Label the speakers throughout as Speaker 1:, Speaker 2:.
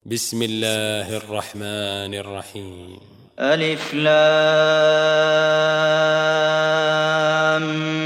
Speaker 1: بسم الله الرحمن الرحيم.
Speaker 2: ألف لام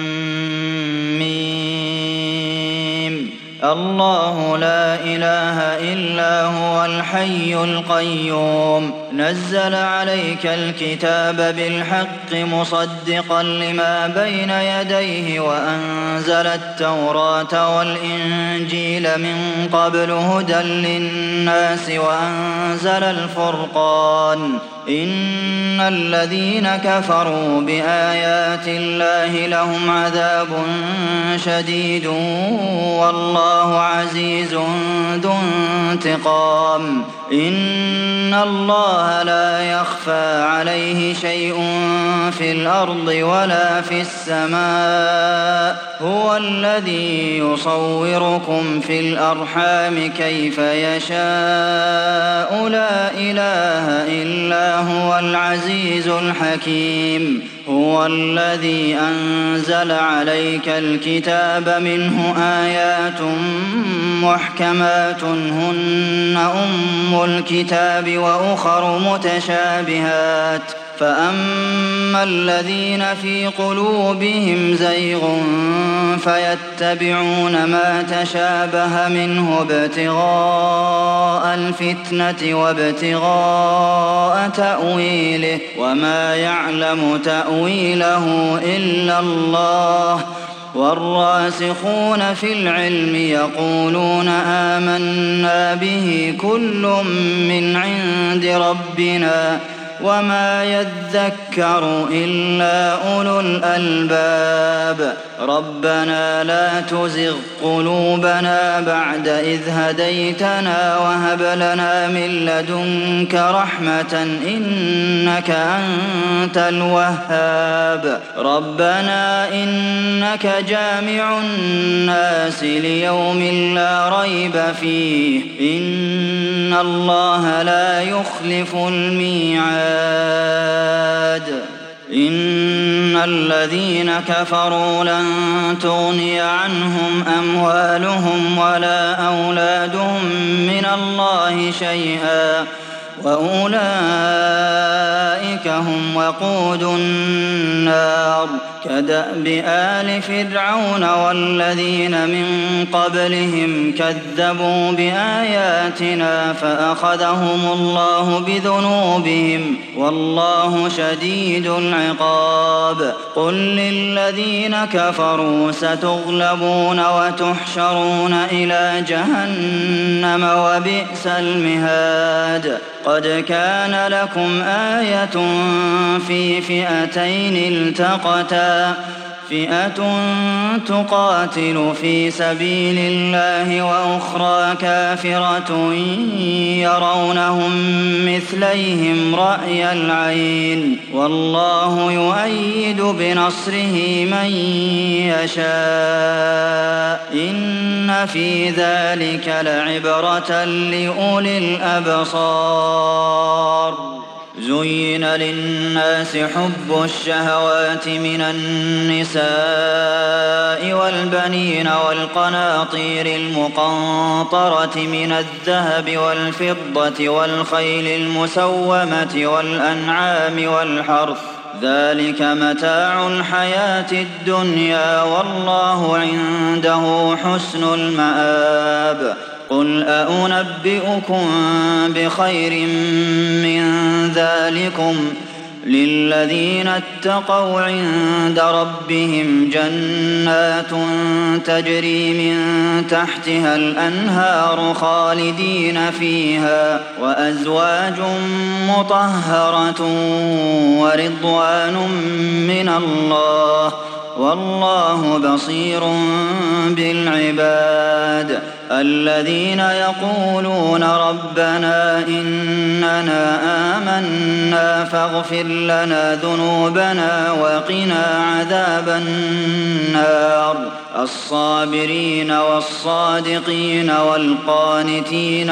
Speaker 2: ميم. الله لا إله إلا هو الحي القيوم نزل عليك الكتاب بالحق مصدقا لما بين يديه وأنزل التوراة والإنجيل من قبل هدى للناس وأنزل الفرقان إن الذين كفروا بآيات الله لهم عذاب شديد والله عزيز ذو انتقام إن الله لا يخفى عليه شيء في الأرض ولا في السماء هو الذي يصوركم في الأرحام كيف يشاء لا إله إلا هو العزيز الحكيم هو الذي أنزل عليك الكتاب منه آيات محكمات هن أم الكتاب وأخر متشابهات فأما الذين في قلوبهم زيغ فيتبعون ما تشابه منه ابتغاء الفتنة وابتغاء تأويله وما يعلم تأويله إلا الله والراسخون في العلم يقولون آمنا به كل من عند ربنا وما يذكر إلا أولو الألباب ربنا لا تزغ قلوبنا بعد إذ هديتنا وهب لنا من لدنك رحمة إنك أنت الوهاب ربنا إنك جامع الناس ليوم لا ريب فيه إن الله لا يخلف الميعاد إن الذين كفروا لن تغني عنهم أموالهم ولا أولادهم من الله شيئا وأولئك هم وقود النار كدأب آل فرعون والذين من قبلهم كذبوا بآياتنا فأخذهم الله بذنوبهم والله شديد العقاب قل للذين كفروا ستغلبون وتحشرون إلى جهنم وبئس المهاد قد كان لكم آية في فئتين التقتا فئة تقاتل في سبيل الله وأخرى كافرة يرونهم مثليهم رأي العين والله يؤيد بنصره من يشاء إن في ذلك لعبرة لأولي الأبصار زين للناس حب الشهوات من النساء والبنين والقناطير المقنطرة من الذهب والفضة والخيل المسومة والأنعام والحرث ذلك متاع الحياة الدنيا والله عنده حسن المآب قل أنبئكم بخير من ذلكم للذين اتقوا عند ربهم جنات تجري من تحتها الأنهار خالدين فيها وأزواج مطهرة ورضوان من الله والله بصير بالعباد الذين يقولون ربنا إننا آمنا فاغفر لنا ذنوبنا وقنا عذاب النار الصابرين والصادقين والقانتين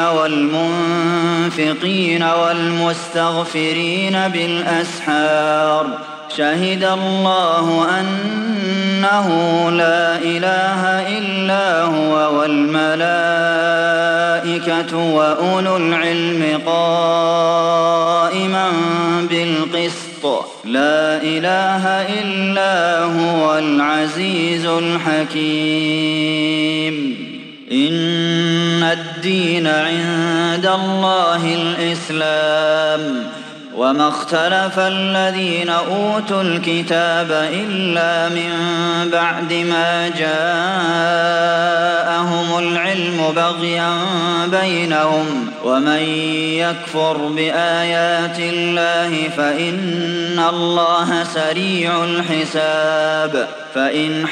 Speaker 2: والمنفقين والمستغفرين بالأسحار شهد الله أنه لا إله إلا هو والملائكة وأولو العلم قائما بالقسط لا إله إلا هو العزيز الحكيم إن الدين عند الله الإسلام وما اختلف الذين أوتوا الكتاب إلا من بعد ما جاءهم العلم بغيا بينهم ومن يكفر بآيات الله فإن الله سريع الحساب فإن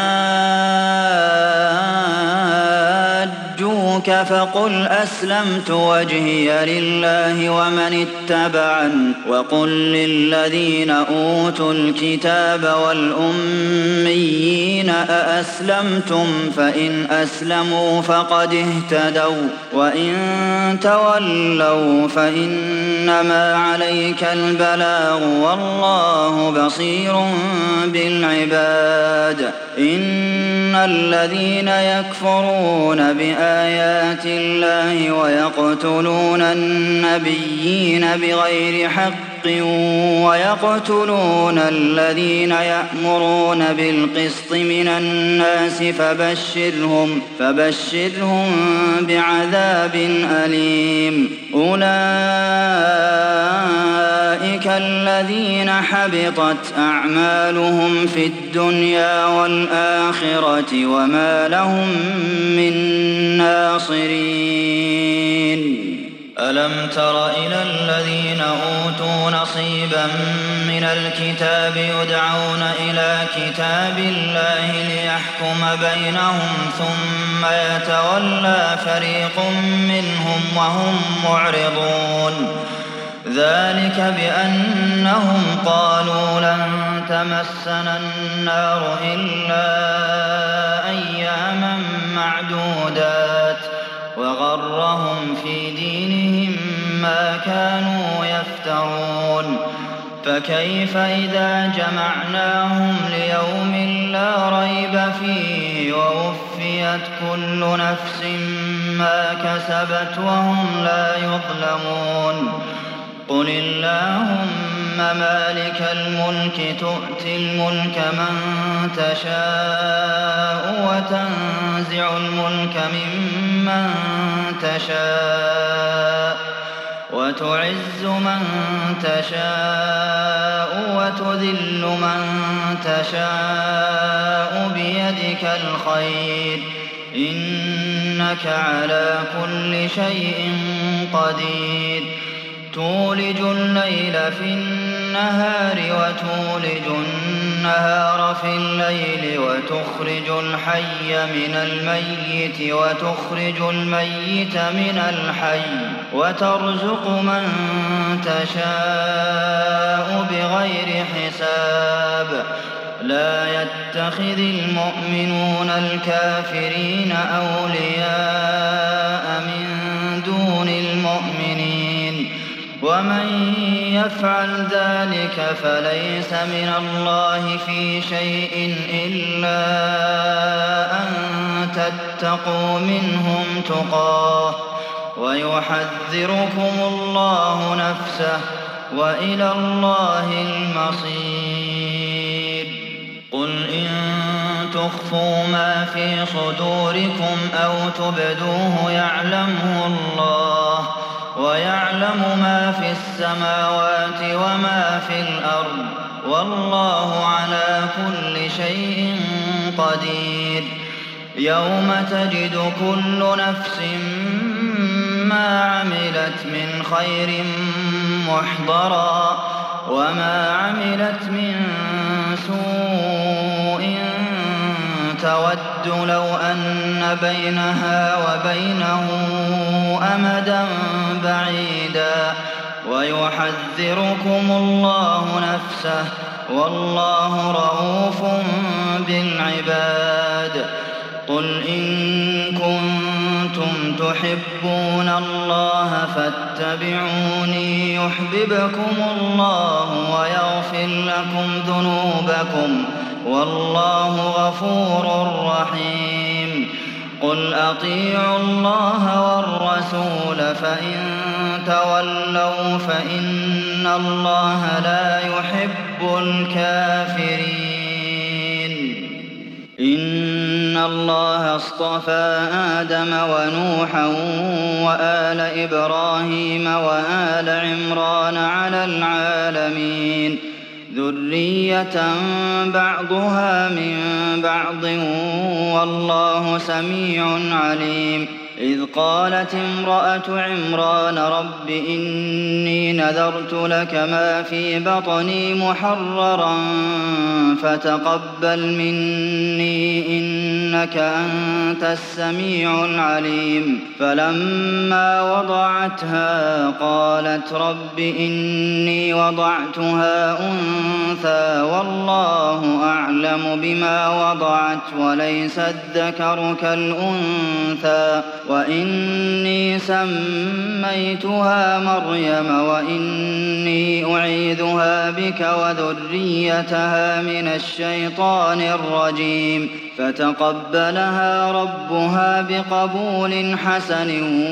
Speaker 2: حاجوك فقل أسلمت وجهي لله ومن اتبعن وقل للذين أوتوا الكتاب والأميين أأسلمتم فإن أسلموا فقد اهتدوا وإن تولوا فإنما عليك البلاغ والله بصير بالعباد إن الذين يكفرون بآيات الله ويقتلون النبيين بغير حق ويقتلون الذين يأمرون بالقسط من الناس فبشرهم بعذاب أليم أولئك الذين حبطت أعمالهم في الدنيا والآخرة وما لهم من ناصرين ألم تر إلى الذين أوتوا نصيبا من الكتاب يدعون إلى كتاب الله ليحكم بينهم ثم يتولى فريق منهم وهم معرضون ذلك بأنهم قالوا لن تمسنا النار إلا أياما معدودات وغرهم في دينهم ما كانوا يفترون فكيف إذا جمعناهم ليوم لا ريب فيه ووفيت كل نفس ما كسبت وهم لا يظلمون قل اللهم مالك الملك تؤتي الملك من تشاء وتنزع الملك ممن تشاء وتعز من تشاء وتذل من تشاء بيدك الخير إنك على كل شيء قدير تولج الليل في النهار وتولج النهار في الليل وتخرج الحي من الميت وتخرج الميت من الحي وترزق من تشاء بغير حساب لا يتخذ المؤمنون الكافرين أولياء من دون المؤمنين ومن يفعل ذلك فليس من الله في شيء إلا أن تتقوا منهم تقاه ويحذركم الله نفسه وإلى الله المصير قل إن تخفوا ما في صدوركم أو تبدوه يعلمه الله ويعلم ما في السماوات وما في الأرض والله على كل شيء قدير يوم تجد كل نفس ما عملت من خير محضرا وما عملت من سوء تود لو أن بينها وبينه أمدا بعيدا ويحذركم الله نفسه والله رءوف بالعباد قل إن كنتم كنتم تحبون الله فاتبعوني يحببكم الله ويغفر لكم ذنوبكم والله غفور رحيم قل أطيعوا الله والرسول فإن تولوا فإن الله لا يحب الكافرين إن الله اصطفى آدم ونوحا وآل إبراهيم وآل عمران على العالمين ذرية بعضها من بعض والله سميع عليم إذ قالت امرأة عمران رب إني نذرت لك ما في بطني محررا فتقبل مني إنك أنت السميع العليم فلما وضعتها قالت رب إني وضعتها أنثى والله أعلم بما وضعت وليس الذكر كالأنثى وإني سميتها مريم وإني أعيذها بك وذريتها من الشيطان الرجيم فتقبلها ربها بقبول حسن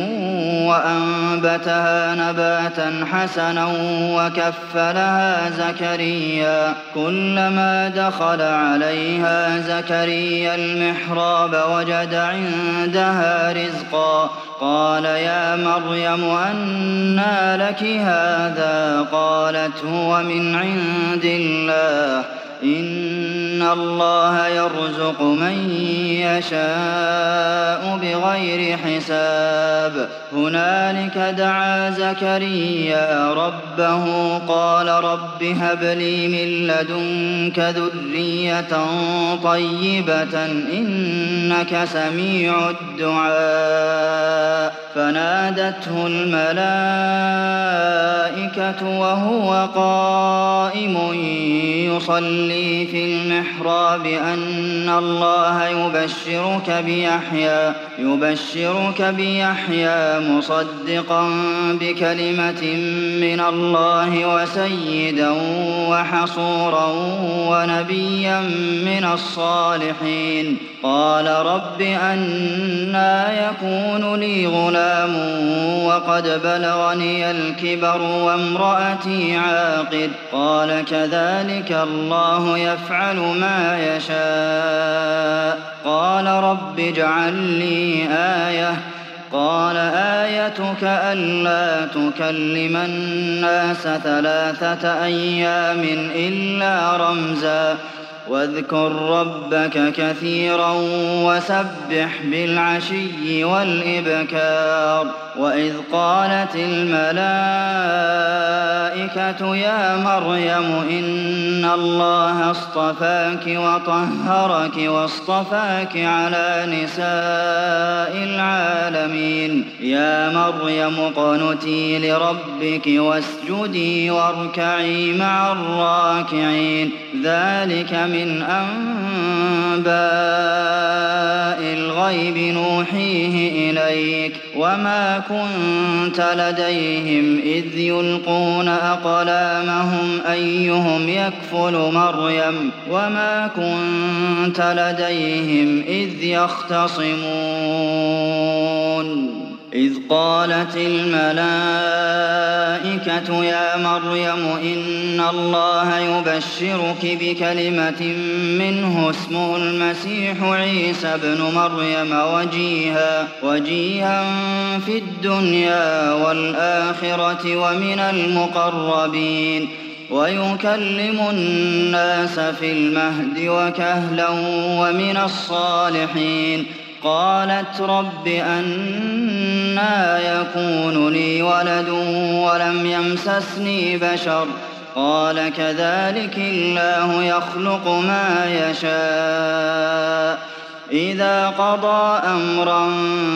Speaker 2: وأنبتها نباتا حسنا وكفلها زكريا كلما دخل عليها زكريا المحراب وجد عندها رزقا قال يا مريم أنى لك هذا قالت هو من عند الله إن الله يرزق من يشاء بغير حساب هنالك دعا زكريا ربه قال رب هب لي من لدنك ذرية طيبة إنك سميع الدعاء فنادته الملائكة وهو قائم يصلي في المحراب أن الله يبشرك بيحيى مصدقا بكلمة من الله وسيدا وحصورا ونبيا من الصالحين قال رب أنى يكون لي غلام وقد بلغني الكبر وامرأتي عاقر قال كذلك الله يفعل ما يشاء قال رب اجعل لي آية قال آيتك ألا تكلم الناس 3 أيام إلا رمزا واذكر ربك كثيرا وسبح بالعشي والإبكار وإذ قالت الملائكة يا مريم إن الله اصطفاك وطهرك واصطفاك على نساء العالمين يا مريم اقنتي لربك واسجدي واركعي مع الراكعين ذلك من أنباء الغيب نوحيه إليك وما كنت لديهم إذ يلقون أقلامهم أيهم يكفل مريم وما كنت لديهم إذ يختصمون إذ قالت الملائكة يا مريم إن الله يبشرك بكلمة منه اسمه المسيح عيسى ابن مريم وجيها في الدنيا والآخرة ومن المقربين ويكلم الناس في المهد وكهلا ومن الصالحين قالت رب أنى يكون لي ولد ولم يمسسني بشر قال كذلك الله يخلق ما يشاء إذا قضى أمرا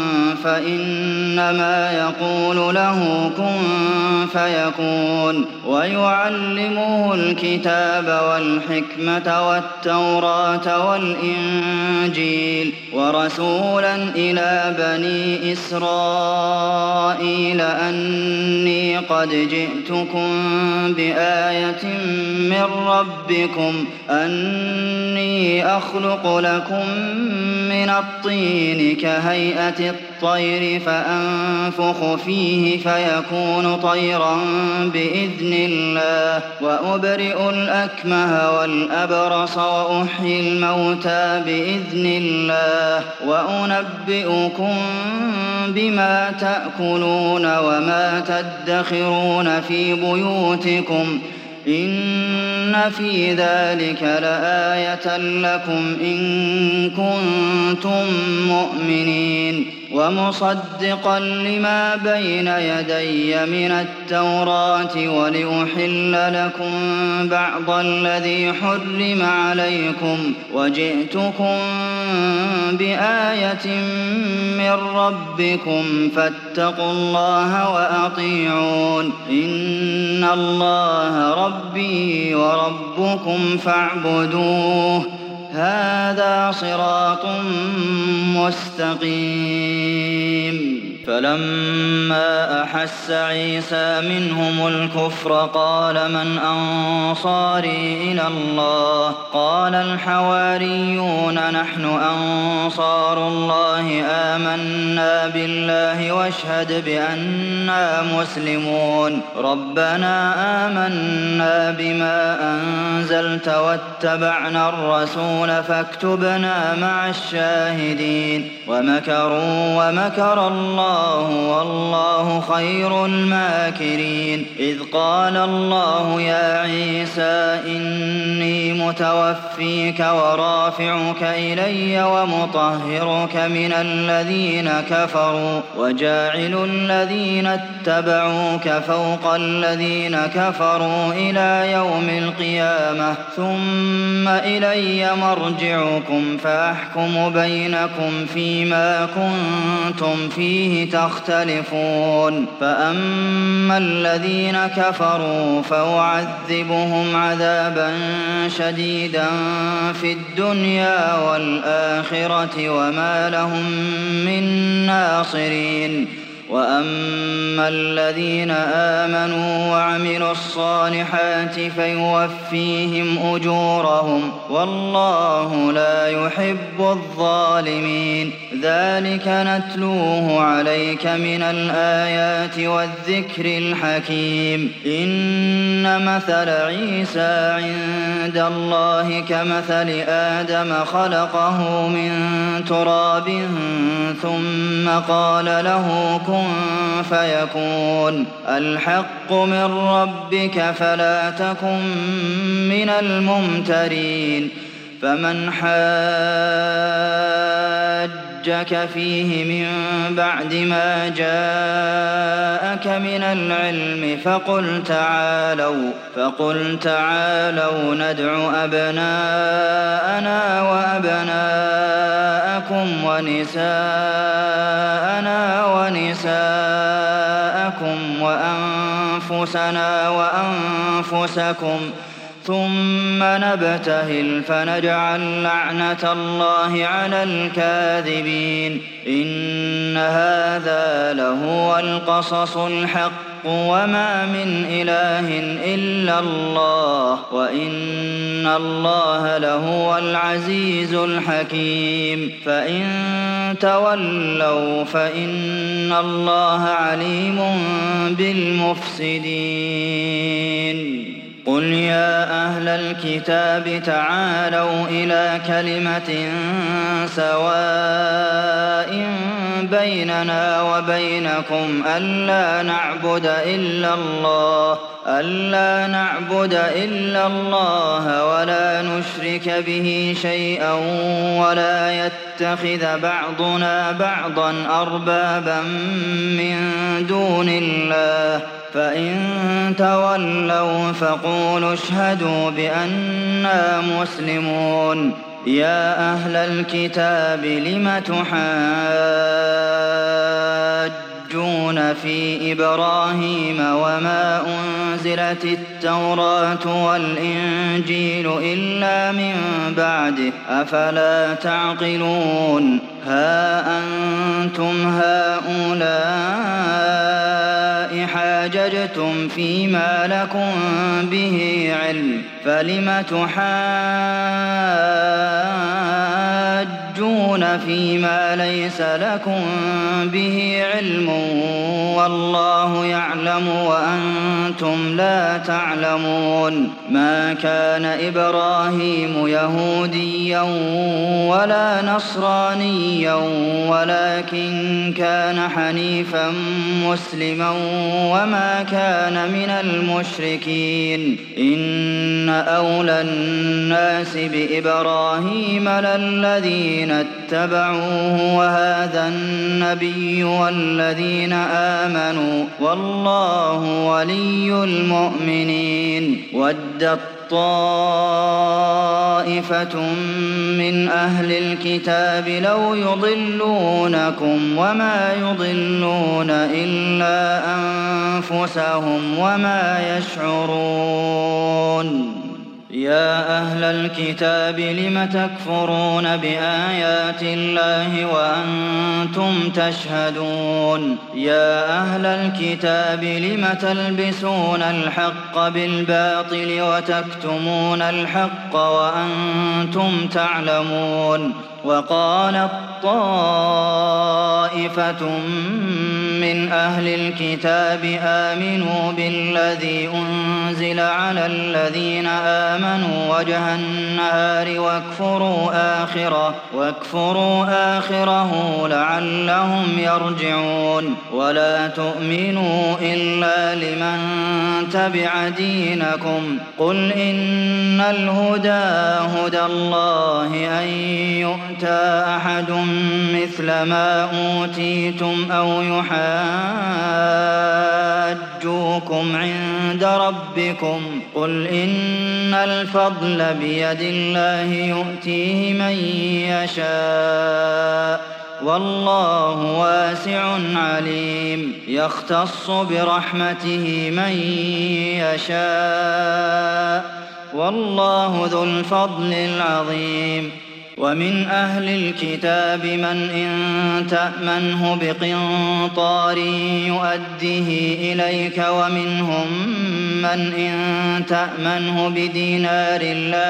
Speaker 2: فإنما يقول له كن فيكون ويعلمه الكتاب والحكمة والتوراة والإنجيل ورسولا إلى بني إسرائيل أني قد جئتكم بآية من ربكم أني أخلق لكم من الطين كهيئة الطير فأنفخ فيه فيكون طيرا بإذن الله وأبرئ الأكمه والأبرص وأحيي الموتى بإذن الله وأنبئكم بما تأكلون وما تدخرون في بيوتكم إن في ذلك لآية لكم إن كنتم مؤمنين ومصدقا لما بين يدي من التوراة ولأحل لكم بعض الذي حرم عليكم وجئتكم بآية من ربكم فاتقوا الله وأطيعون إن الله ربي وربكم فاعبدوه هذا صراط مستقيم فلما أحس عيسى منهم الكفر قال من أنصاري إلى الله قال الحواريون نحن أنصار الله آمنا بالله واشهد بأننا مسلمون ربنا آمنا بما أنزلت واتبعنا الرسول فاكتبنا مع الشاهدين ومكروا ومكر الله والله خير الماكرين إذ قال الله يا عيسى إني متوفيك ورافعك إلي ومطهرك من الذين كفروا وجاعل الذين اتبعوك فوق الذين كفروا إلى يوم القيامة ثم إلي مرجعكم فأحكم بينكم فيما كنتم فيه تختلفون فأما الذين كفروا فأعذبهم عذابا شديدا في الدنيا والآخرة وما لهم من ناصرين وأما الذين آمنوا وعملوا الصالحات فيوفيهم أجورهم والله لا يحب الظالمين ذلك نتلوه عليك من الآيات والذكر الحكيم إن مثل عيسى عند الله كمثل آدم خلقه من تراب ثم قال له كن فيكون الحق من ربك فلا تكن من الممترين فمن حاجك فيه من بعد ما جاءك من العلم فقل تعالوا ندع أبناءنا وأبناءكم ونساءنا ونساءكم وأنفسنا وأنفسكم ثم نبتهل فنجعل لعنة الله على الكاذبين إن هذا لهو القصص الحق وما من إله إلا الله وإن الله لهو العزيز الحكيم فإن تولوا فإن الله عليم بالمفسدين قل يا أهل الكتاب تعالوا إلى كلمة سواء بيننا وبينكم ألا نعبد إلا الله ولا نشرك به شيئا ولا يتخذ بعضنا بعضا أربابا من دون الله فإن تولوا فقولوا اشهدوا بأننا مسلمون يا أهل الكتاب لم تحاجون في إبراهيم وما أنزلت التوراة والإنجيل إلا من بعده أفلا تعقلون ها أنتم هؤلاء حاججتم فيما لكم به علم فلم تحاجون فيما ليس لكم به علم والله يعلم وأنتم لا تعلمون ما كان إبراهيم يهوديا ولا نصرانيا ولكن كان حنيفا مسلما وما كان من المشركين إن أولى الناس بإبراهيم للذين اتبعوه وهذا النبي والذين آمنوا والله ولي المؤمنين ودت طائفة من أهل الكتاب لو يضلونكم وما يضلون إلا أنفسهم وما يشعرون يا أهل الكتاب لم تكفرون بآيات الله وأنتم تشهدون يا أهل الكتاب لم تلبسون الحق بالباطل وتكتمون الحق وأنتم تعلمون وقالت طائفة من أهل الكتاب آمنوا بالذي أنزل على الذين آمنوا وجه النهار واكفروا آخره لعلهم يرجعون ولا تؤمنوا إلا لمن تبع دينكم قل إن الهدى هدى الله أن يؤتى أحد مثل ما أوتيتم أو يحاجوكم عند ربكم قل إن الفضل بيد الله يؤتيه من يشاء والله واسع عليم يختص برحمته من يشاء والله ذو الفضل العظيم ومن أهل الكتاب من إن تأمنه بقنطار يؤديه إليك ومنهم من إن تأمنه بدينار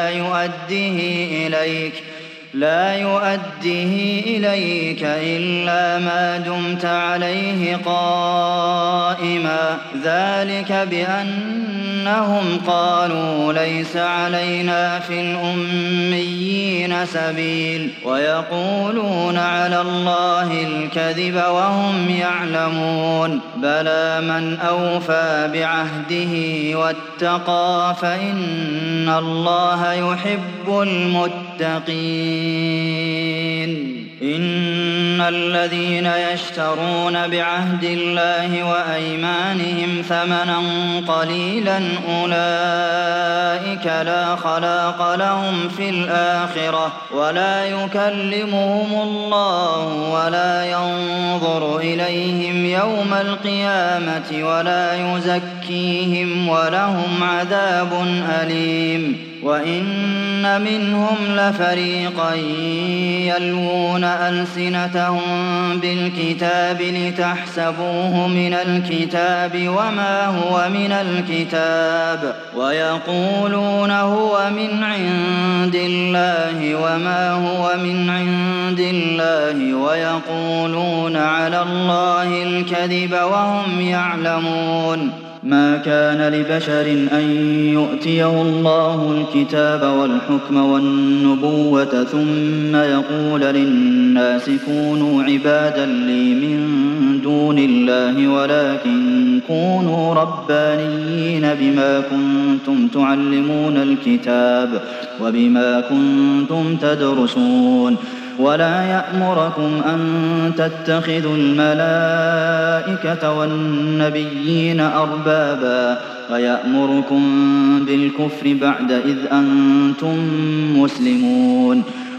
Speaker 2: لا يؤديه إليك إلا ما دمت عليه قائما ذلك بأنهم قالوا ليس علينا في الأميين سبيل ويقولون على الله الكذب وهم يعلمون بلى من أوفى بعهده واتقى فإن الله يحب المتقين إن الذين يشترون بعهد الله وأيمانهم ثمنا قليلا أولئك لا خلاق لهم في الآخرة ولا يكلمهم الله ولا ينظر إليهم يوم القيامة ولا يزكيهم ولهم عذاب أليم وإن منهم لفريقا يلوون ألسنتهم بالكتاب لتحسبوه من الكتاب وما هو من الكتاب ويقولون هو من عند الله وما هو من عند الله ويقولون على الله الكذب وهم يعلمون ما كان لبشر أن يؤتيه الله الكتاب والحكم والنبوة ثم يقول للناس كونوا عبادا لي من دون الله ولكن كونوا ربانيين بما كنتم تعلمون الكتاب وبما كنتم تدرسون ولا يأمركم أن تتخذوا الملائكة والنبيين أربابا ويأمركم بالكفر بعد إذ أنتم مسلمون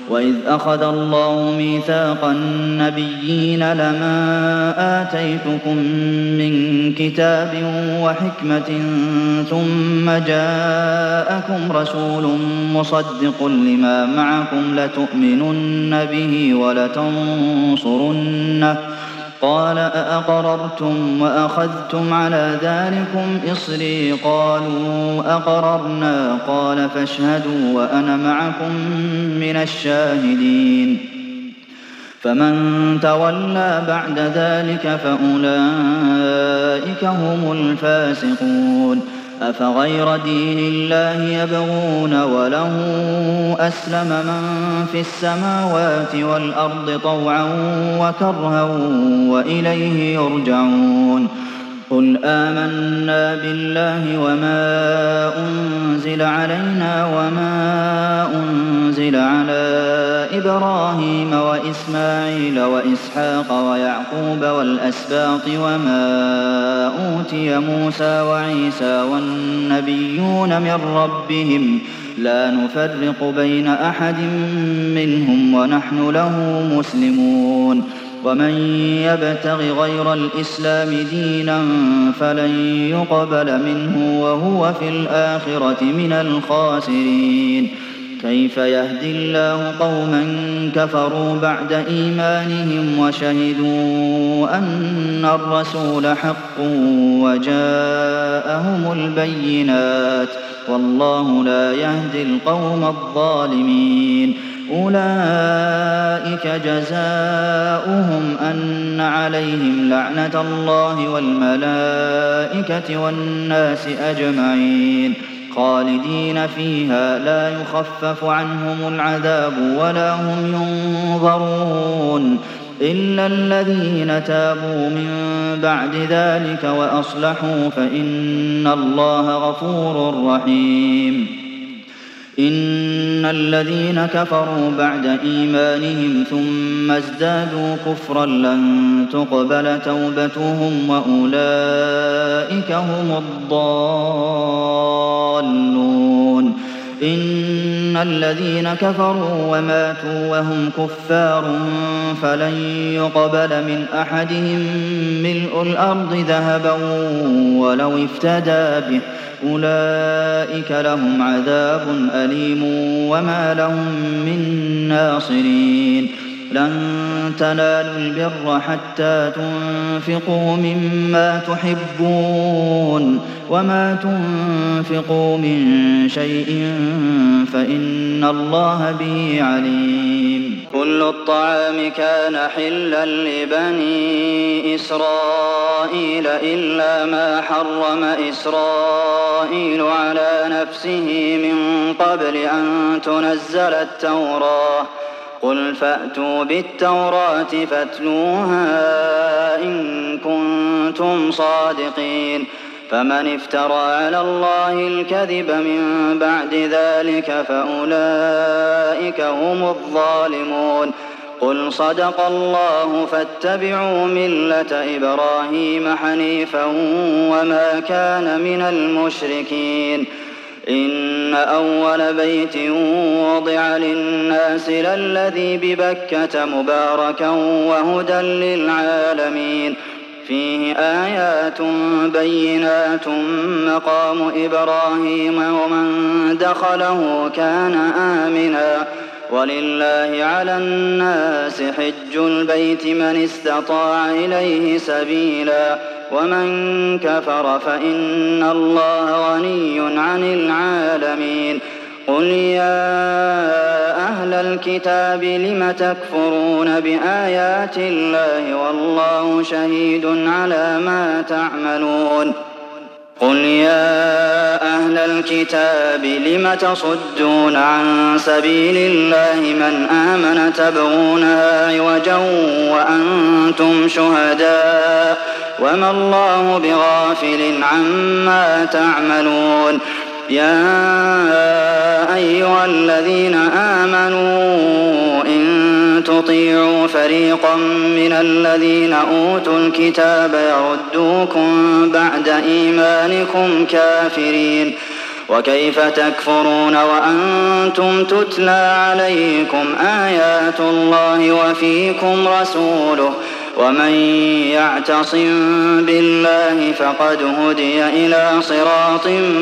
Speaker 2: وإذ أخذ الله ميثاق النبيين لما آتيتكم من كتاب وحكمة ثم جاءكم رسول مصدق لما معكم لتؤمنن به ولتنصرنه قال أأقررتم وأخذتم على ذلكم إصري قالوا أقررنا قال فاشهدوا وأنا معكم من الشاهدين فمن تولى بعد ذلك فأولئك هم الفاسقون أفغير دين الله يبغون وله أسلم من في السماوات والأرض طوعا وكرها وإليه يرجعون قل آمنا بالله وما أنزل علينا وما أنزل على إبراهيم وإسماعيل وإسحاق ويعقوب والأسباط وما أوتي موسى وعيسى والنبيون من ربهم لا نفرق بين أحد منهم ونحن له مسلمون ومن يبتغ غير الإسلام دينا فلن يقبل منه وهو في الآخرة من الخاسرين كيف يهدي الله قوما كفروا بعد إيمانهم وشهدوا أن الرسول حق وجاءهم البينات والله لا يهدي القوم الظالمين أولئك جزاؤهم أن عليهم لعنة الله والملائكة والناس أجمعين خالدين فيها لا يخفف عنهم العذاب ولا هم ينظرون إلا الذين تابوا من بعد ذلك وأصلحوا فإن الله غفور رحيم إن الذين كفروا بعد إيمانهم ثم ازدادوا كفرا لن تقبل توبتهم وأولئك هم الضالون إن الذين كفروا وماتوا وهم كفار فلن يقبل من أحدهم ملء الأرض ذهبا ولو افتدى به أولئك لهم عذاب أليم وما لهم من ناصرين لن تنالوا البر حتى تنفقوا مما تحبون وما تنفقوا من شيء فإن الله به عليم كل الطعام كان حلا لبني إسرائيل إلا ما حرم إسرائيل على نفسه من قبل أن تنزل التوراة قل فأتوا بالتوراة فاتلوها إن كنتم صادقين فمن افترى على الله الكذب من بعد ذلك فأولئك هم الظالمون قل صدق الله فاتبعوا ملة إبراهيم حنيفا وما كان من المشركين إن أول بيت وضع للناس للذي ببكة مباركا وهدى للعالمين فيه آيات بينات مقام إبراهيم ومن دخله كان آمنا ولله على الناس حج البيت من استطاع إليه سبيلا ومن كفر فإن الله غني عن العالمين قل يا أهل الكتاب لم تكفرون بآيات الله والله شهيد على ما تعملون قل يا أهل الكتاب لم تصدون عن سبيل الله من آمن تبغونها عوجا وأنتم شهداء وما الله بغافل عما تعملون يا أيها الذين آمنوا إن تطيعوا فريقا من الذين أوتوا الكتاب يردوكم بعد إيمانكم كافرين وكيف تكفرون وأنتم تتلى عليكم آيات الله وفيكم رسوله ومن يعتصم بالله فقد هدي إلى صراط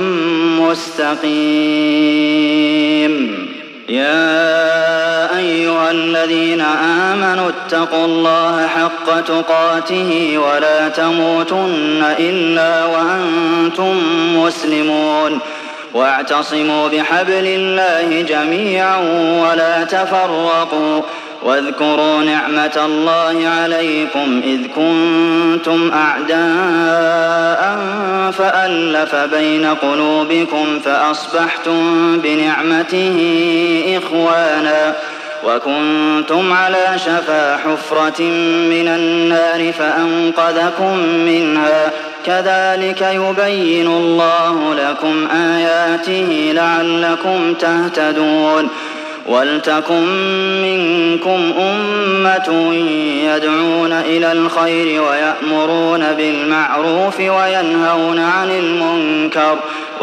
Speaker 2: مستقيم يا أيها الذين آمنوا اتقوا الله حق تقاته ولا تموتن إلا وأنتم مسلمون واعتصموا بحبل الله جميعا ولا تفرقوا واذكروا نعمة الله عليكم إذ كنتم أعداء فألف بين قلوبكم فأصبحتم بنعمته إخوانا وكنتم على شفا حفرة من النار فأنقذكم منها كذلك يبين الله لكم آياته لعلكم تهتدون ولتكن منكم أمة يدعون إلى الخير ويأمرون بالمعروف وينهون عن المنكر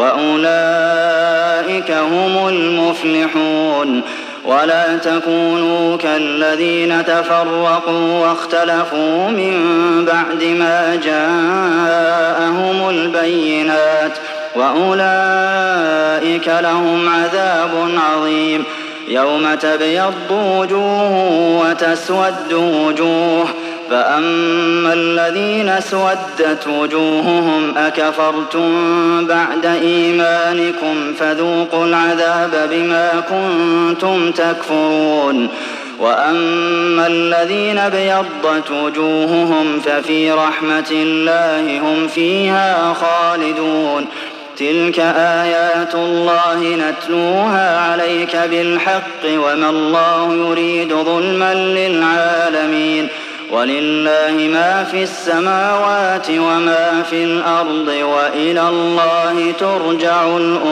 Speaker 2: وأولئك هم المفلحون ولا تكونوا كالذين تفرقوا واختلفوا من بعد ما جاءهم البينات وأولئك لهم عذاب عظيم يوم تبيض وجوه وتسود وجوه فأما الذين اسودت وجوههم أكفرتم بعد إيمانكم فذوقوا العذاب بما كنتم تكفرون وأما الذين ابيضت وجوههم ففي رحمة الله هم فيها خالدون تلك آيات الله نتلوها عليك بالحق وما الله يريد ظلما للعالمين ولله ما في السماوات وما في الأرض وإلى الله ترجع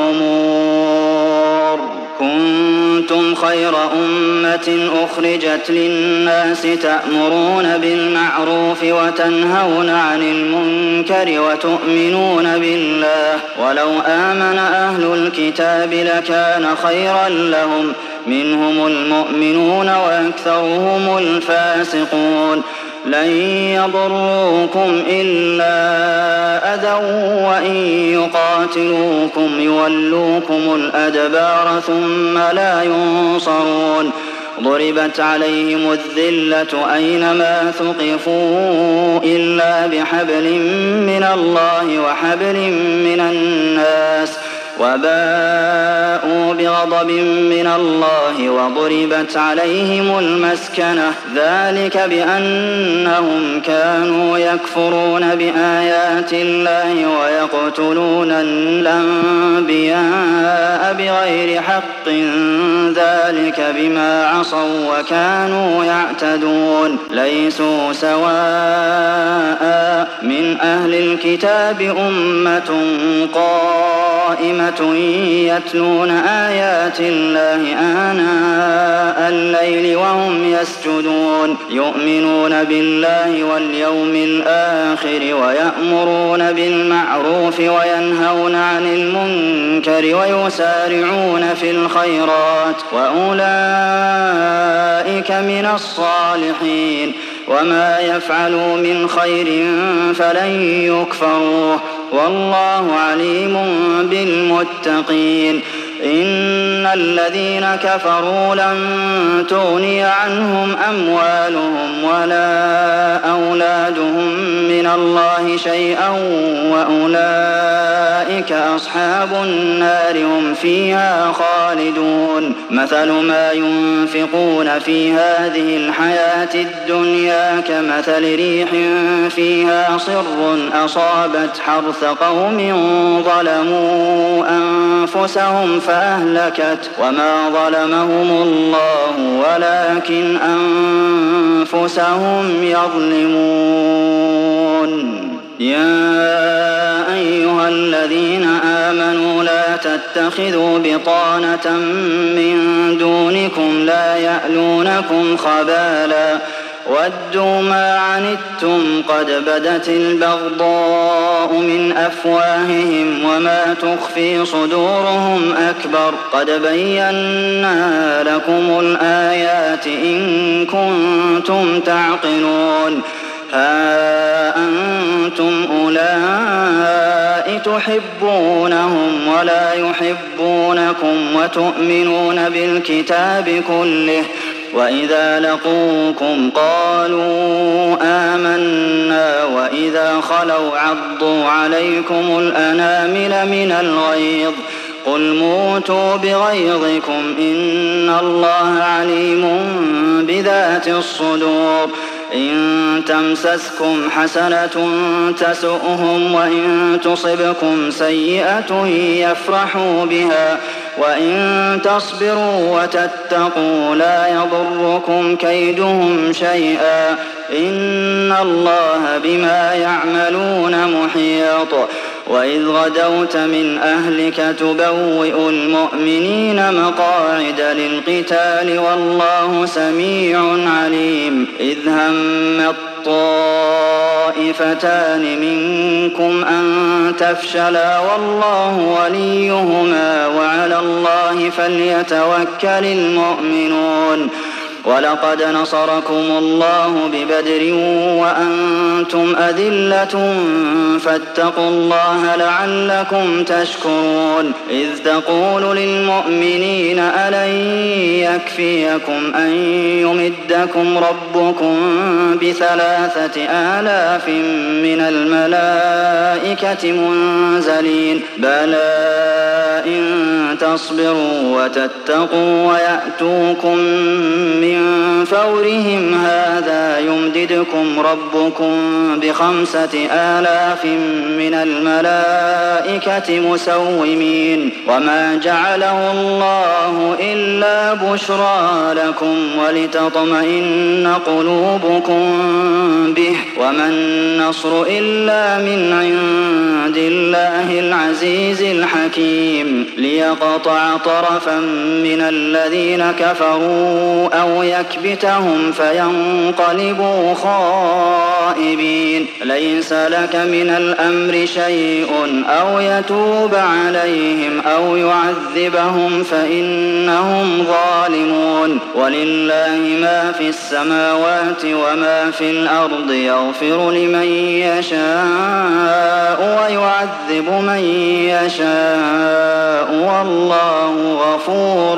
Speaker 2: الأمور كنتم خير أمة أخرجت للناس تأمرون بالمعروف وتنهون عن المنكر وتؤمنون بالله ولو آمن أهل الكتاب لكان خيرا لهم منهم المؤمنون وأكثرهم الفاسقون لن يضروكم إلا أذى وإن يقاتلوكم يولوكم الأدبار ثم لا ينصرون ضربت عليهم الذلة أينما ثقفوا إلا بحبل من الله وحبل من الناس وباءوا بغضب من الله وضربت عليهم المسكنة ذلك بأنهم كانوا يكفرون بآيات الله ويقتلون الأنبياء بغير حق ذلك بما عصوا وكانوا يعتدون ليسوا سواء من أهل الكتاب أمة قائمة يتلون آيات الله آناء الليل وهم يسجدون يؤمنون بالله واليوم الآخر ويأمرون بالمعروف وينهون عن المنكر ويسارعون في الخيرات وأولئك من الصالحين وما يفعلوا من خير فلن يكفروه والله عليم بالمتقين إن الذين كفروا لن تغني عنهم أموالهم ولا أولادهم من الله شيئا وأولئك أصحاب النار هم فيها خالدون مثل ما ينفقون في هذه الحياة الدنيا كمثل ريح فيها صر أصابت حرث قوم ظلموا أنفسهم فأهلكت وما ظلمهم الله ولكن أنفسهم يظلمون يا أيها الذين آمنوا لا تتخذوا بطانة من دونكم لا يألونكم خبالا وَدُّوا مَا عَنِتُّمْ قَدْ بَدَتِ الْبَغْضَاءُ مِنْ أَفْوَاهِهِمْ وَمَا تُخْفِي صُدُورُهُمْ أَكْبَرُ قَدْ بَيَّنَّا لَكُمُ الْآيَاتِ إِن كُنتُمْ تَعْقِلُونَ ها أنتم أولئك تحبونهم ولا يحبونكم وتؤمنون بالكتاب كله وإذا لقوكم قالوا آمنا وإذا خلوا عضوا عليكم الأنامل من الغيظ قل موتوا بغيظكم إن الله عليم بذات الصدور إن تمسسكم حسنة تسؤهم وإن تصبكم سيئة يفرحوا بها وإن تصبروا وتتقوا لا يضركم كيدهم شيئا إن الله بما يعملون محيط وإذ غدوت من أهلك تبوئ المؤمنين مقاعد للقتال والله سميع عليم إذ هم الطائفتان منكم أن تفشلا والله وليهما وعلى الله فليتوكل المؤمنون ولقد نصركم الله ببدر وأنتم أذلة فاتقوا الله لعلكم تشكرون إذ تقول للمؤمنين ألن يكفيكم أن يمدكم ربكم ب3,000 من الملائكة منزلين بلى إن تصبروا وتتقوا ويأتوكم من فورهم هذا يمددكم ربكم ب5,000 من الملائكة مسومين وما جعله الله إلا بشرى لكم ولتطمئن قلوبكم به وما النصر إلا من عند الله العزيز الحكيم ليقطع طرفا من الذين كفروا أو يكبتهم فينقلبوا خائبين ليس لك من الأمر شيء أو يتوب عليهم أو يعذبهم فإنهم ظالمون ولله ما في السماوات وما في الأرض يغفر لمن يشاء ويعذب من يشاء والله غفور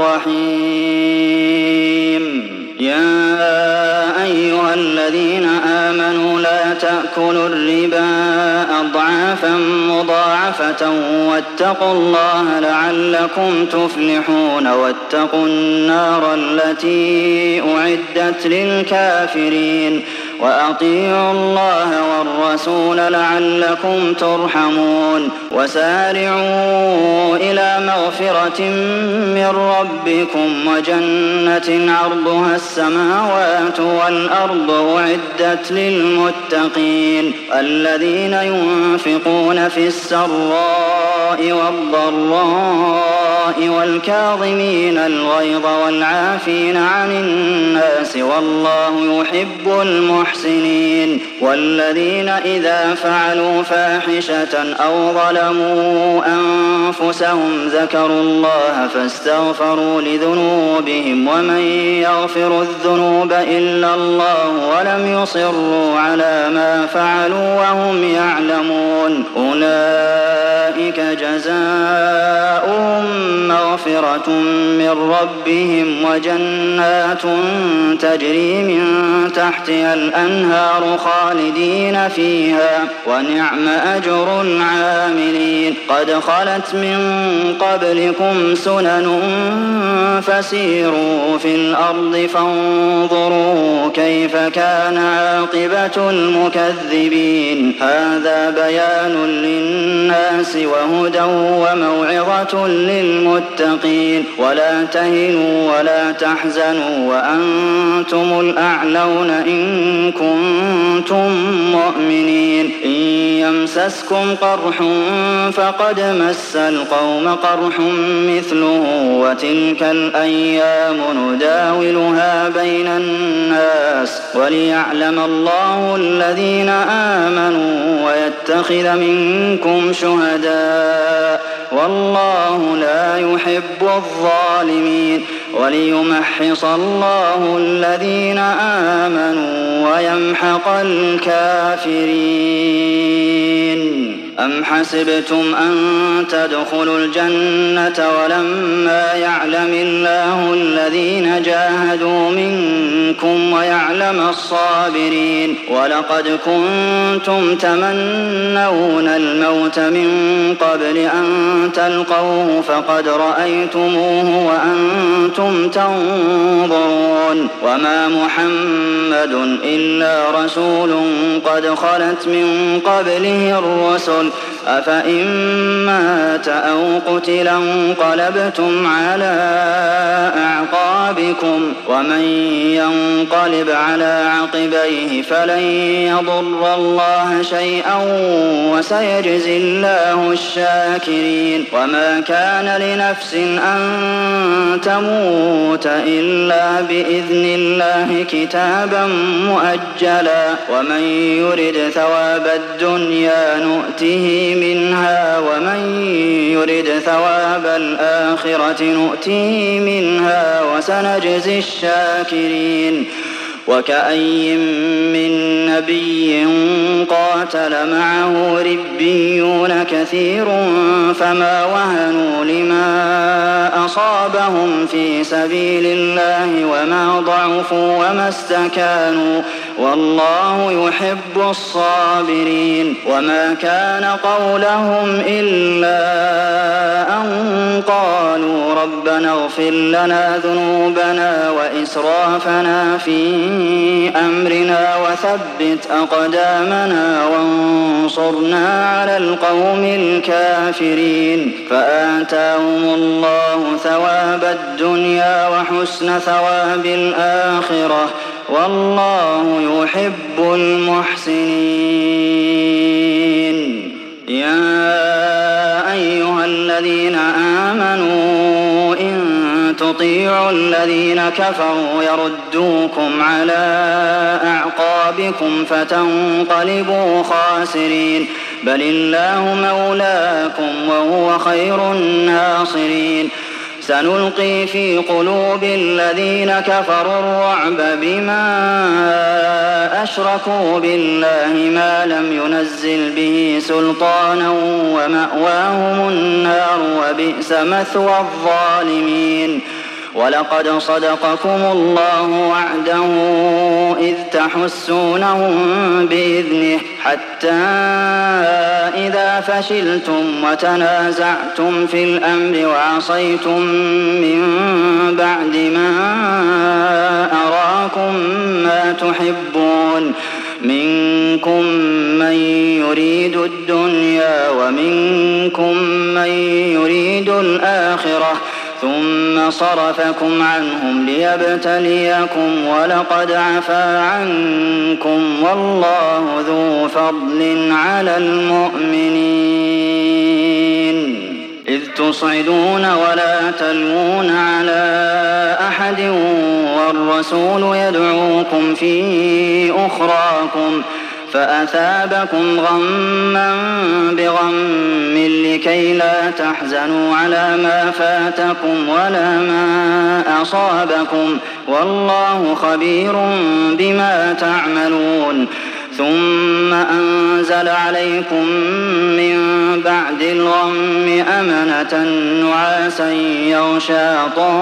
Speaker 2: رحيم يا أيها الذين آمنوا لا تأكلوا الربا أضعافا مضاعفة واتقوا الله لعلكم تفلحون واتقوا النار التي أعدت للكافرين وأطيعوا الله والرسول لعلكم ترحمون وسارعوا إلى مغفرة من ربكم وجنة عرضها السماوات والأرض أعدت للمتقين الذين ينفقون في السراء والضراء والكاظمين الغيظ والعافين عن الناس والله يحب المحسنين والذين إذا فعلوا فاحشة أو ظلموا أنفسهم ذكروا الله فاستغفروا لذنوبهم ومن يغفر الذنوب إلا الله ولم يصروا على ما فعلوا وهم يعلمون أولئك جزاؤهم مغفرة من ربهم وجنات تجري من تحتها الأنهار خالدين فيها ونعم أجر العاملين قد خلت من قبلكم سنن فسيروا في الأرض فانظروا كيف كان عاقبة المكذبين هذا بيان للناس وهدى وموعظة للمتقين ولا تهنوا ولا تحزنوا وأنتم الأعلون إن كنتم مؤمنين إن يمسسكم قرح فقد مس القوم قرح مثله وتلك الأيام نداولها بين الناس وليعلم الله الذين آمنوا ويتخذ منكم شهداء والله لا يحب الظالمين وليمحص الله الذين آمنوا ويمحق الكافرين. أم حسبتم أن تدخلوا الجنة ولما يعلم الله الذين جاهدوا منكم ويعلم الصابرين ولقد كنتم تمنون الموت من قبل أن تلقوه فقد رأيتموه وأنتم تنظرون وما محمد إلا رسول قد خلت من قبله الرسل أفإن مات أو قتل انقلبتم على أعقابكم ومن ينقلب على عقبيه فلن يضر الله شيئا وسيجزي الله الشاكرين. وما كان لنفس أن تموت إلا بإذن الله كتابا مؤجلا ومن يرد ثواب الدنيا نؤته منها ومن يرد ثواب الآخرة نؤته منها وسنجزي الشاكرين. وكأي من نبي قاتل معه ربيون كثير فما وهنوا لما أصابهم في سبيل الله وما ضعفوا وما استكانوا والله يحب الصابرين. وما كان قولهم إلا أن قالوا ربنا اغفر لنا ذنوبنا وإسرافنا في أمرنا وثبت أقدامنا وانصرنا على القوم الكافرين فآتاهم الله ثواب الدنيا وحسن ثواب الآخرة والله يحب المحسنين. يا أيها الذين آمنوا إن تطيعوا الذين كفروا يردوكم على أعقابكم فتنقلبوا خاسرين بل الله مولاكم وهو خير الناصرين. سنلقي في قلوب الذين كفروا الرعب بما أشركوا بالله ما لم ينزل به سلطانا ومأواهم النار وبئس مثوى الظالمين. ولقد صدقكم الله وعده إذ تحسونهم بإذنه حتى إذا فشلتم وتنازعتم في الأمر وعصيتم من بعد ما أراكم ما تحبون منكم من يريد الدنيا ومنكم من يريد الآخرة ثم صرفكم عنهم ليبتليكم ولقد عفا عنكم والله ذو فضل على المؤمنين. إذ تصعدون ولا تلوون على أحد والرسول يدعوكم في أخراكم فأثابكم غما بغم لكي لا تحزنوا على ما فاتكم ولا ما أصابكم والله خبير بما تعملون. ثم أنزل عليكم من بعد الغم أمنة نعاسا يغشى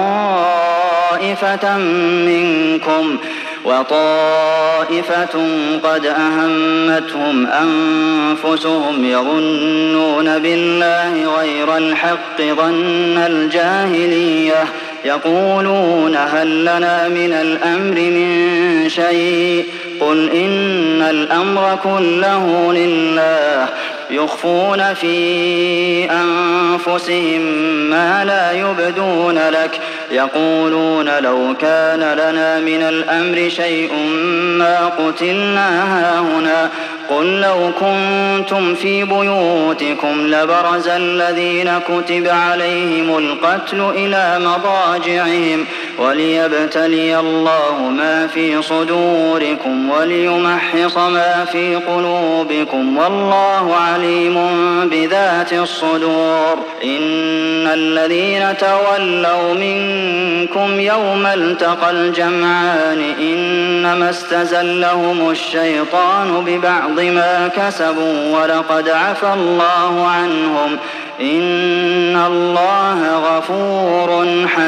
Speaker 2: طائفة منكم وطائفة قد أهمتهم أنفسهم يظنون بالله غير الحق ظن الجاهلية يقولون هل لنا من الأمر من شيء قل إن الأمر كله لله يخفون في أنفسهم ما لا يبدون لك يقولون لو كان لنا من الأمر شيء ما قتلنا هاهنا قل لو كنتم في بيوتكم لبرز الذين كتب عليهم القتل إلى مضاجعهم وليبتلي الله ما في صدوركم وليمحص ما في قلوبكم والله عليم بذات الصدور إن الذين تولوا منكم يوم التقى الجمعان إنما استزلهم الشيطان ببعض ما كسبوا ولقد عفى الله عنهم إن الله غفور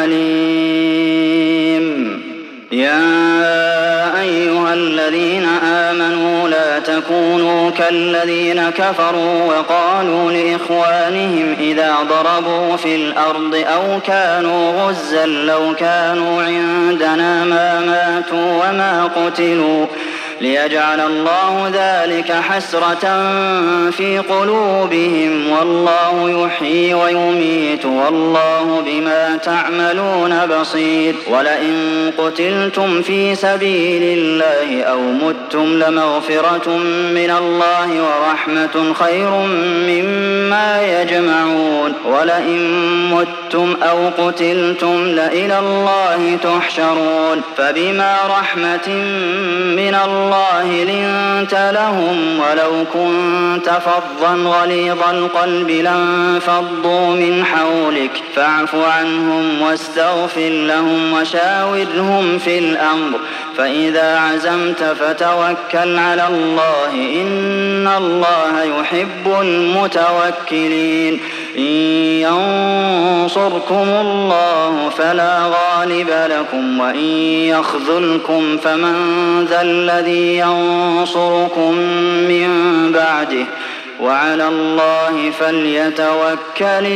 Speaker 2: حليم يا أيها الذين آمنوا لا تكونوا كالذين كفروا وقالوا لإخوانهم إذا ضربوا في الأرض أو كانوا غزا لو كانوا عندنا ما ماتوا وما قتلوا ليجعل الله ذلك حسرة في قلوبهم والله يحيي ويميت والله بما تعملون بصير ولئن قتلتم في سبيل الله أو متم لمغفرة من الله ورحمة خير مما يجمعون ولئن متم أو قتلتم لإلى الله تحشرون فبما رحمة من الله لنت لهم ولو كنت فظا غليظ القلب لانفضوا من حولك فاعف عنهم واستغفر لهم وشاورهم في الأمر فإذا عزمت فتوكل على الله إن الله يحب المتوكلين إن ينصركم الله فلا غالب لكم وإن يخذلكم فمن ذا الذي ينصركم من بعده وعلى الله فليتوكل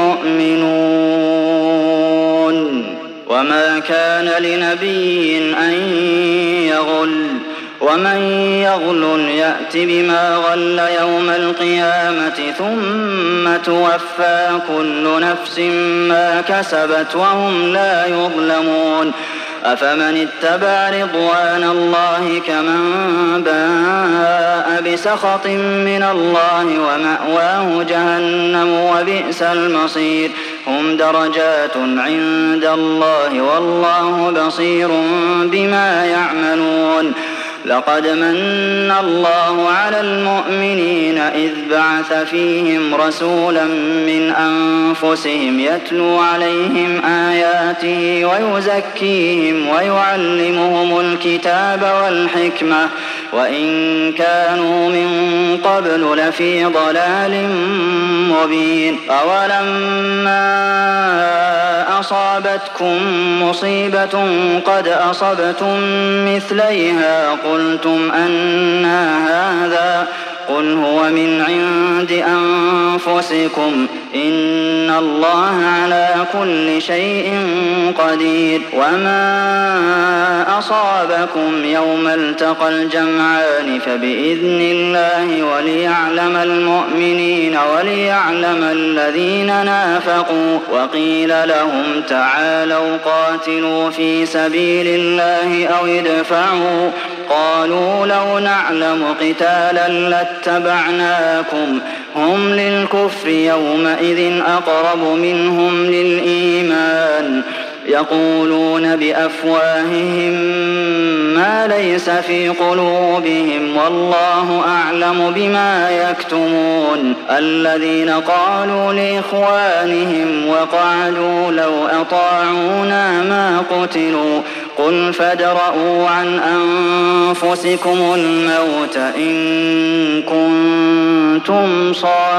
Speaker 2: المؤمنون وما كان لنبي أن يغل ومن يغل يأت بما غل يوم القيامة ثم توفى كل نفس ما كسبت وهم لا يظلمون أفمن اتبع رضوان الله كمن باء بسخط من الله ومأواه جهنم وبئس المصير هم درجات عند الله والله بصير بما يعملون لقد من الله على المؤمنين إذ بعث فيهم رسولا من أنفسهم يتلو عليهم آياته ويزكيهم ويعلمهم الكتاب والحكمة وإن كانوا من قبل لفي ضلال مبين أولما أصابتكم مصيبة قد أصبتم مثليها قلتم أنى هذا قل هو من عند أنفسكم إن الله على كل شيء قدير وما أصابكم يوم التقى الجمعان فبإذن الله وليعلم المؤمنين وليعلم الذين نافقوا وقيل لهم تعالوا قاتلوا في سبيل الله أو ادفعوا قالوا لو نعلم قتالا لاتبعناكم هم للكفر يومئذ أقرب منهم للإيمان يقولون بأفواههم ما ليس في قلوبهم والله أعلم بما يكتمون الذين قالوا لإخوانهم وقعدوا لو أطاعونا ما قتلوا قل فادرءوا عن أنفسكم الموت إن كنتم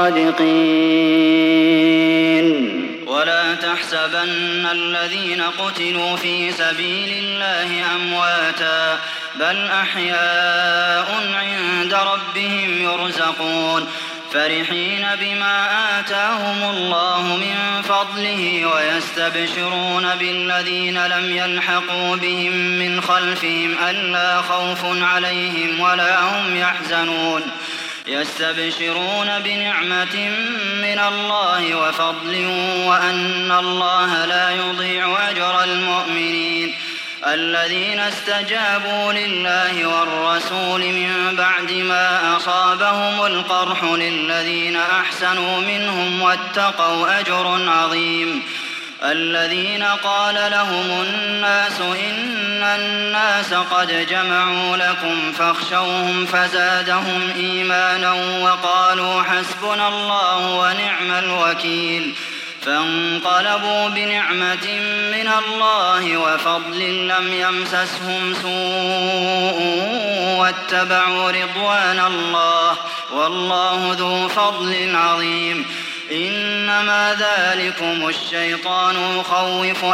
Speaker 2: صادقين ولا تحسبن الذين قتلوا في سبيل الله أمواتا بل أحياء عند ربهم يرزقون فرحين بما آتاهم الله من فضله ويستبشرون بالذين لم يلحقوا بهم من خلفهم ألا خوف عليهم ولا هم يحزنون يستبشرون بنعمة من الله وفضل وأن الله لا يضيع أجر المؤمنين الذين استجابوا لله والرسول من بعد ما أصابهم القرح للذين أحسنوا منهم واتقوا أجر عظيم الذين قال لهم الناس إن الناس قد جمعوا لكم فاخشوهم فزادهم إيمانا وقالوا حسبنا الله ونعم الوكيل فانقلبوا بنعمة من الله وفضل لم يمسسهم سوء واتبعوا رضوان الله والله ذو فضل عظيم إنما ذلكم الشيطان يخوف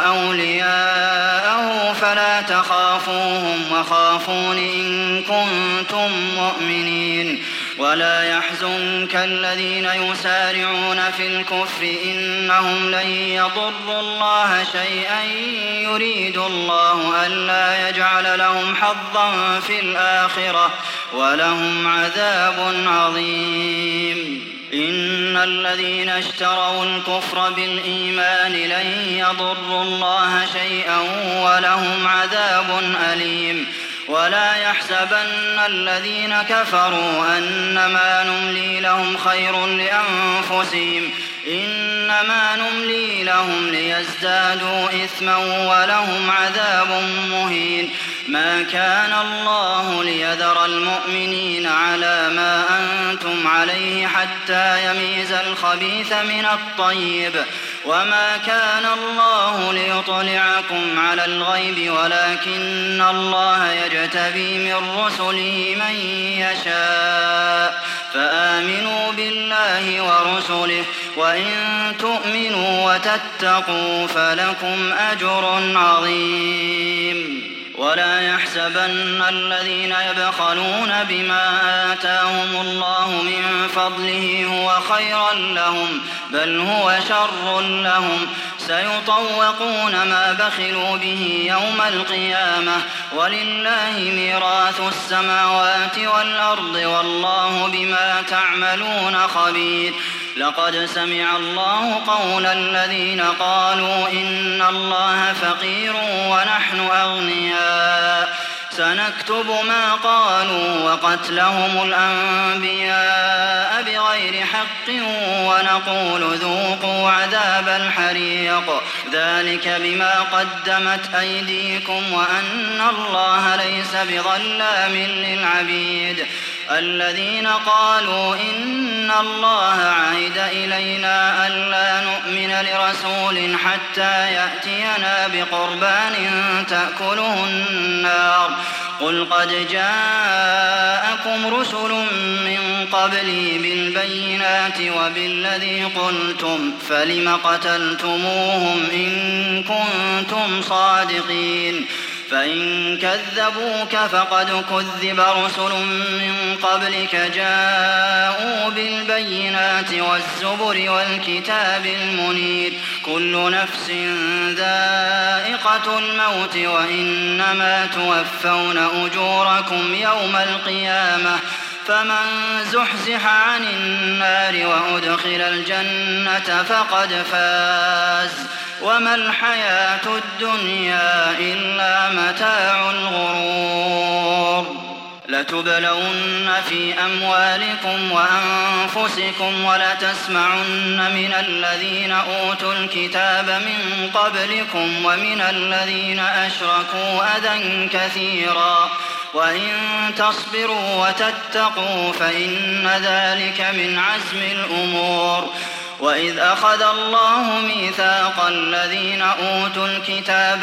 Speaker 2: أولياءه فلا تخافوهم وخافون إن كنتم مؤمنين ولا يحزنك الذين يسارعون في الكفر إنهم لن يضروا الله شيئا يريد الله ألا يجعل لهم حظا في الآخرة ولهم عذاب عظيم إن الذين اشتروا الكفر بالإيمان لن يضروا الله شيئا ولهم عذاب أليم ولا يحسبن الذين كفروا أنما نملي لهم خير لأنفسهم إنما نملي لهم ليزدادوا إثما ولهم عذاب مهين ما كان الله ليذر المؤمنين على ما أنتم عليه حتى يميز الخبيث من الطيب وما كان الله ليطلعكم على الغيب ولكن الله يجتبي من رسله من يشاء فآمنوا بالله ورسله وإن تؤمنوا وتتقوا فلكم أجر عظيم ولا يحسبن الذين يبخلون بما آتاهم الله من فضله هو خيرا لهم بل هو شر لهم سيطوقون ما بخلوا به يوم القيامة ولله ميراث السماوات والأرض والله بما تعملون خبير لقد سمع الله قول الذين قالوا إن الله فقير ونحن أغنياء سنكتب ما قالوا وقتلهم الأنبياء بغير حق ونقول ذوقوا عذاب الحريق ذلك بما قدمت أيديكم وأن الله ليس بظلام للعبيد الذين قالوا إن الله عهد إلينا ألا نؤمن لرسول حتى يأتينا بقربان تأكله النار قل قد جاءكم رسل من قبلي بالبينات وبالذي قلتم فلم قتلتموهم إن كنتم صادقين فإن كذبوك فقد كذب رسل من قبلك جاءوا بالبينات والزبر والكتاب المنير كل نفس ذائقة الموت وإنما توفون أجوركم يوم القيامة فمن زحزح عن النار وأدخل الجنة فقد فاز وما الحياة الدنيا إلا متاع الغرور لتبلون في أموالكم وأنفسكم ولتسمعن من الذين أوتوا الكتاب من قبلكم ومن الذين أشركوا أذى كثيرا وإن تصبروا وتتقوا فإن ذلك من عزم الأمور وإذ أخذ الله ميثاق الذين أوتوا الكتاب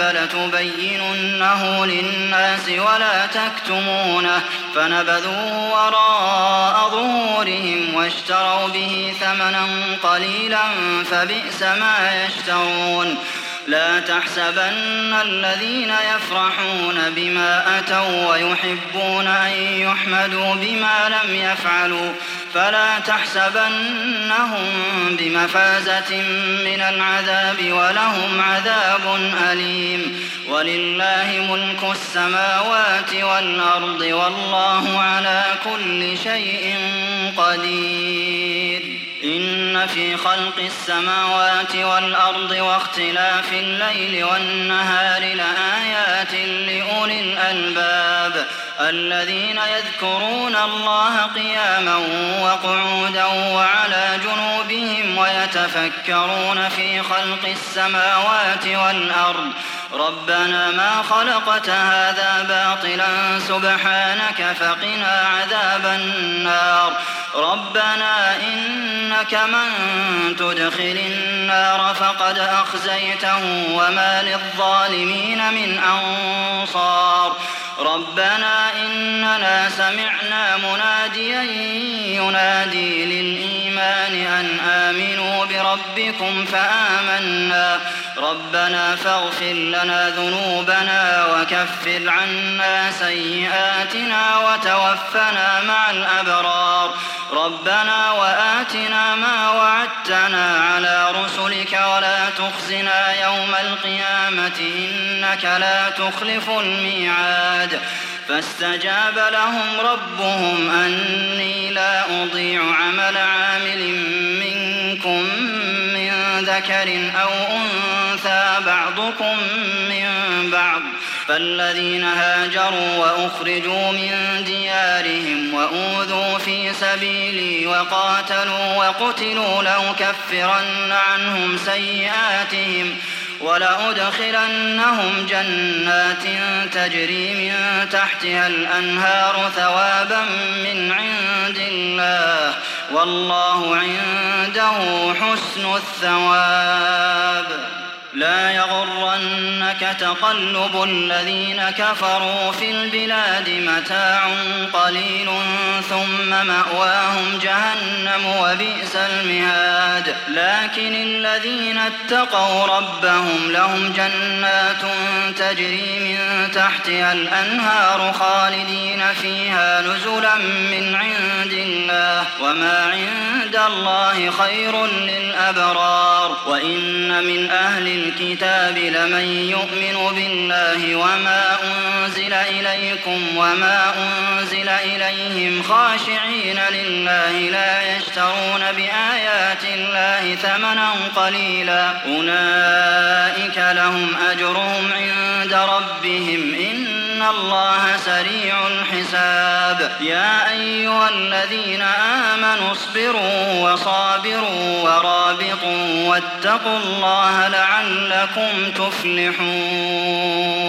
Speaker 2: لتبيننه للناس ولا تكتمونه فنبذوه وراء ظهورهم واشتروا به ثمنا قليلا فبئس ما يشترون لا تحسبن الذين يفرحون بما أتوا ويحبون أن يحمدوا بما لم يفعلوا فلا تحسبنهم بمفازة من العذاب ولهم عذاب أليم ولله ملك السماوات والأرض والله على كل شيء قدير إن في خلق السماوات والأرض واختلاف الليل والنهار لآيات لأولي الألباب الذين يذكرون الله قياما وقعودا وعلى جنوبهم ويتفكرون في خلق السماوات والأرض ربنا ما خلقت هذا باطلا سبحانك فقنا عذاب النار ربنا إنك من تدخل النار فقد أخزيته وما للظالمين من أنصار ربنا إننا سمعنا مناديا ينادي للإيمان أن آمنوا بربكم فآمنا ربنا فاغفر لنا ذنوبنا وكفر عنا سيئاتنا وتوفنا مع الأبرار ربنا وآتنا ما وعدتنا على رسلك ولا تخزنا يوم القيامة إنك لا تخلف الميعاد فاستجاب لهم ربهم أني لا أضيع عمل عامل منكم من ذكر أو أنثى بعضكم من بعض فالذين هاجروا وأخرجوا من ديارهم وأوذوا في سبيلي وقاتلوا وقتلوا لأكفرن عنهم سيئاتهم ولأدخلنهم جنات تجري من تحتها الأنهار ثوابا من عند الله والله عنده حسن الثواب لا يغرنك تقلب الذين كفروا في البلاد متاع قليل ثم مأواهم جهنم وبئس المهاد لكن الذين اتقوا ربهم لهم جنات تجري من تحتها الأنهار خالدين فيها نزلا من عند الله وما عند الله خير للأبرار وإن من أهل الكتاب لمن يؤمن بالله وما أنزل إليكم وما أنزل إليهم خاشعين لله لا يشترون بآيات الله ثمنا قليلا أولئك لهم أجرهم عند ربهم إن الله سريع الحساب يا أيها الذين آمنوا اصبروا وصابروا ورابطوا واتقوا الله لعلكم تفلحون